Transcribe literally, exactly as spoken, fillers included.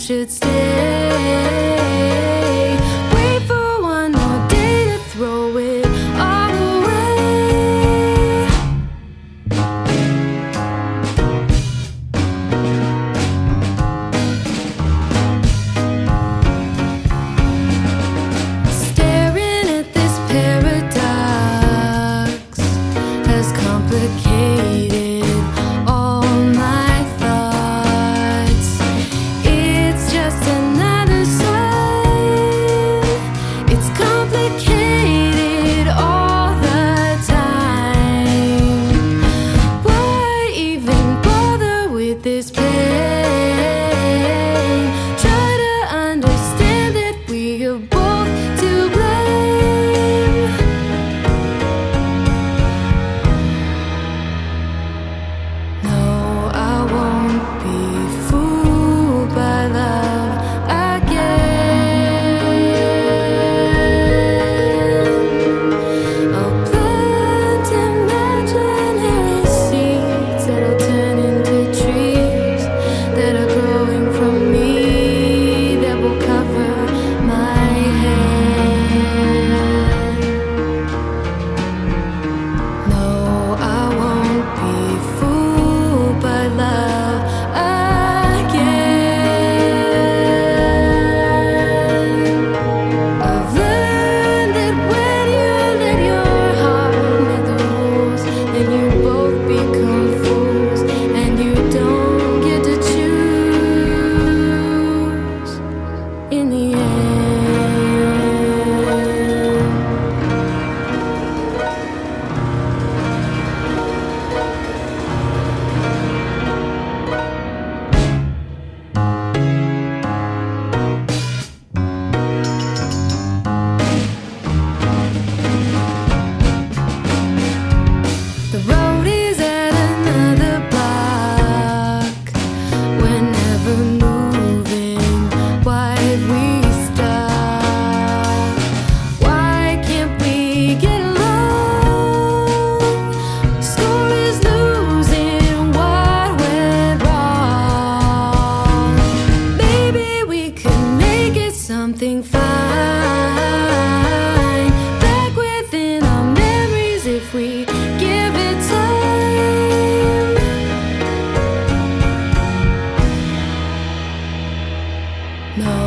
should stay. Wait for one more day to throw it all away. Staring at this paradox has complicated all my thoughts. It's just another sign. It's complicated all the time. Why even bother with this pain? Try to understand that we are both to blame. No, I won't be fooled by love again. I'll plant imaginary seeds that'll turn into trees that are growing from me, that will cover my head. No, I won't be fooled by love again. I've learned that when you let your heart make the rules, then you both become fools, and you don't get to choose in the end. The road is at another block. We're never moving. Why'd we stop? Why can't we get along? Score is losing. What went wrong? Maybe we could make it something fine back within our memories if we give it time. No,